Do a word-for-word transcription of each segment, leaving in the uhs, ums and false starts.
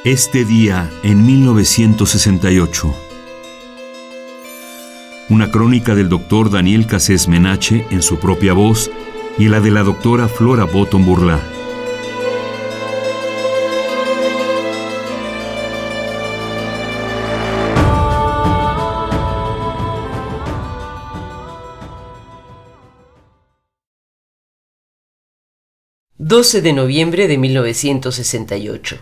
Este día en mil novecientos sesenta y ocho. Una crónica del doctor Daniel Cassés Menache en su propia voz y la de la doctora Flora Botton Burlá. doce de noviembre de mil novecientos sesenta y ocho.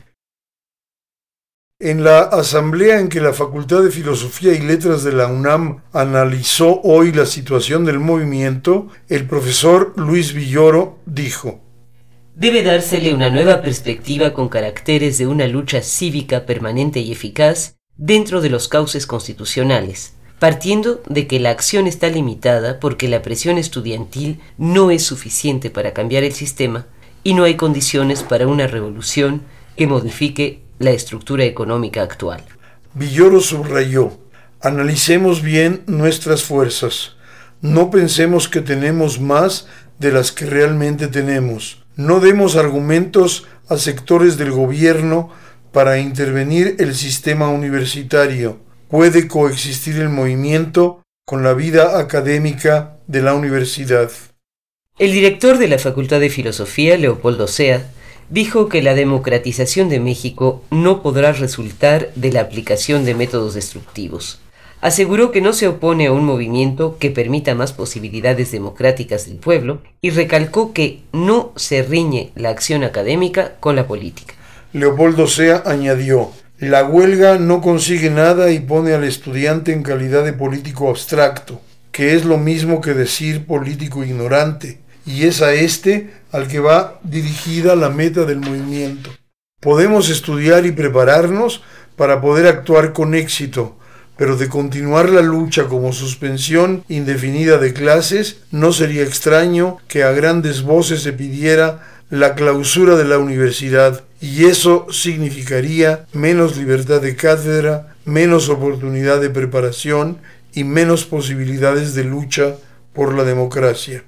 En la asamblea en que la Facultad de Filosofía y Letras de la UNAM analizó hoy la situación del movimiento, el profesor Luis Villoro dijo: Debe dársele una nueva perspectiva con caracteres de una lucha cívica permanente y eficaz dentro de los cauces constitucionales, partiendo de que la acción está limitada porque la presión estudiantil no es suficiente para cambiar el sistema y no hay condiciones para una revolución que modifique la estructura económica actual. Villoro subrayó: analicemos bien nuestras fuerzas. No pensemos que tenemos más de las que realmente tenemos. No demos argumentos a sectores del gobierno para intervenir el sistema universitario. Puede coexistir el movimiento con la vida académica de la universidad. El director de la Facultad de Filosofía, Leopoldo Sea, dijo que la democratización de México no podrá resultar de la aplicación de métodos destructivos. Aseguró que no se opone a un movimiento que permita más posibilidades democráticas del pueblo y recalcó que no se riñe la acción académica con la política. Leopoldo Sea añadió: la huelga no consigue nada y pone al estudiante en calidad de político abstracto, que es lo mismo que decir político ignorante, y es a este al que va dirigida la meta del movimiento. Podemos estudiar y prepararnos para poder actuar con éxito, pero de continuar la lucha como suspensión indefinida de clases, no sería extraño que a grandes voces se pidiera la clausura de la universidad, y eso significaría menos libertad de cátedra, menos oportunidad de preparación y menos posibilidades de lucha por la democracia.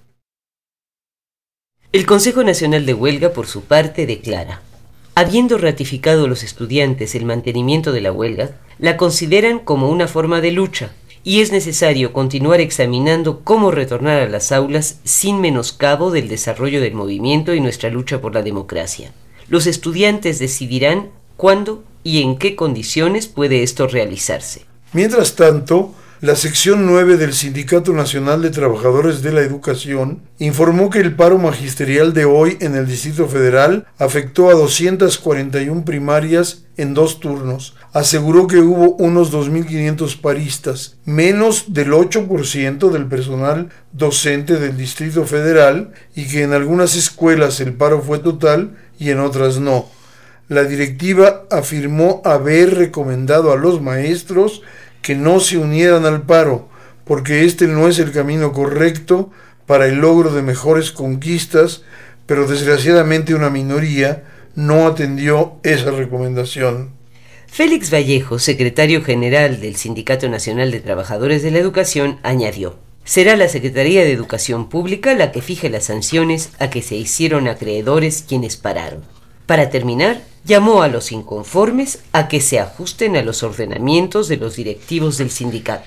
El Consejo Nacional de Huelga, por su parte, declara: habiendo ratificado los estudiantes el mantenimiento de la huelga, la consideran como una forma de lucha y es necesario continuar examinando cómo retornar a las aulas sin menoscabo del desarrollo del movimiento y nuestra lucha por la democracia. Los estudiantes decidirán cuándo y en qué condiciones puede esto realizarse. Mientras tanto, la sección nueve del Sindicato Nacional de Trabajadores de la Educación informó que el paro magisterial de hoy en el Distrito Federal afectó a doscientas cuarenta y una primarias en dos turnos. Aseguró que hubo unos dos mil quinientos paristas, menos del ocho por ciento del personal docente del Distrito Federal, y que en algunas escuelas el paro fue total y en otras no. La directiva afirmó haber recomendado a los maestros que no se unieran al paro, porque este no es el camino correcto para el logro de mejores conquistas, pero desgraciadamente una minoría no atendió esa recomendación. Félix Vallejo, secretario general del Sindicato Nacional de Trabajadores de la Educación, añadió: será la Secretaría de Educación Pública la que fije las sanciones a que se hicieron acreedores quienes pararon. Para terminar, llamó a los inconformes a que se ajusten a los ordenamientos de los directivos del sindicato.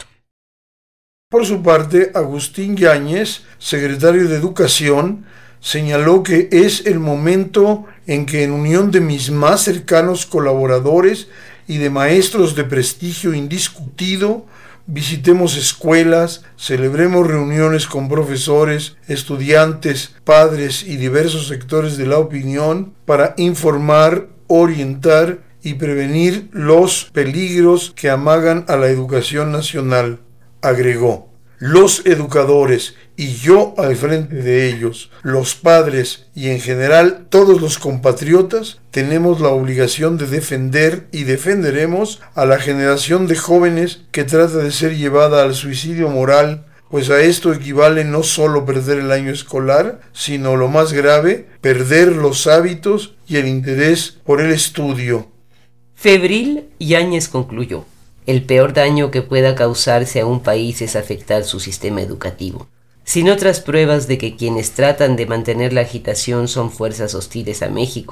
Por su parte, Agustín Yáñez, secretario de Educación, señaló que es el momento en que, en unión de mis más cercanos colaboradores y de maestros de prestigio indiscutido, visitemos escuelas, celebremos reuniones con profesores, estudiantes, padres y diversos sectores de la opinión para informar, orientar y prevenir los peligros que amagan a la educación nacional, agregó. Los educadores, y yo al frente de ellos, los padres y en general todos los compatriotas, tenemos la obligación de defender y defenderemos a la generación de jóvenes que trata de ser llevada al suicidio moral, pues a esto equivale no solo perder el año escolar, sino lo más grave, perder los hábitos y el interés por el estudio. Febril, Yáñez concluyó: el peor daño que pueda causarse a un país es afectar su sistema educativo. Sin otras pruebas de que quienes tratan de mantener la agitación son fuerzas hostiles a México,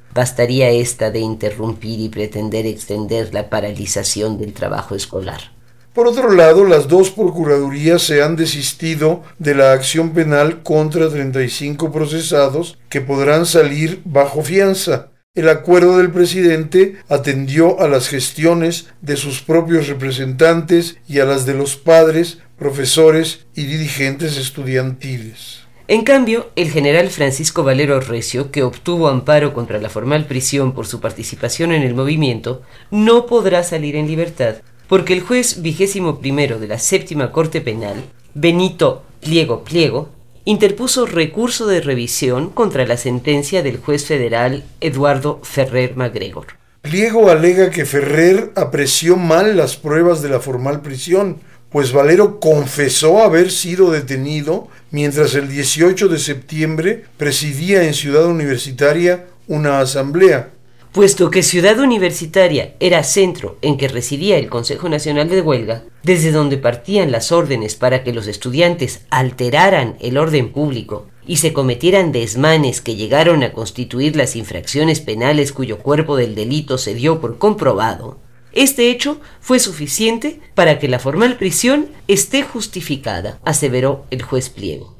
Bastaría esta de interrumpir y pretender extender la paralización del trabajo escolar. Por otro lado, las dos procuradurías se han desistido de la acción penal contra treinta y cinco procesados que podrán salir bajo fianza. El acuerdo del presidente atendió a las gestiones de sus propios representantes y a las de los padres, profesores y dirigentes estudiantiles. En cambio, el general Francisco Valero Recio, que obtuvo amparo contra la formal prisión por su participación en el movimiento, no podrá salir en libertad, porque el juez vigésimo primero de la séptima Corte Penal, Benito Pliego Pliego, interpuso recurso de revisión contra la sentencia del juez federal Eduardo Ferrer MacGregor. Pliego alega que Ferrer apreció mal las pruebas de la formal prisión, pues Valero confesó haber sido detenido mientras el dieciocho de septiembre presidía en Ciudad Universitaria una asamblea. Puesto que Ciudad Universitaria era centro en que residía el Consejo Nacional de Huelga, desde donde partían las órdenes para que los estudiantes alteraran el orden público y se cometieran desmanes que llegaron a constituir las infracciones penales cuyo cuerpo del delito se dio por comprobado, este hecho fue suficiente para que la formal prisión esté justificada, aseveró el juez Pliego.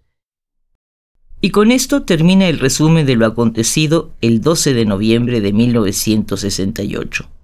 Y con esto termina el resumen de lo acontecido el doce de noviembre de mil novecientos sesenta y ocho.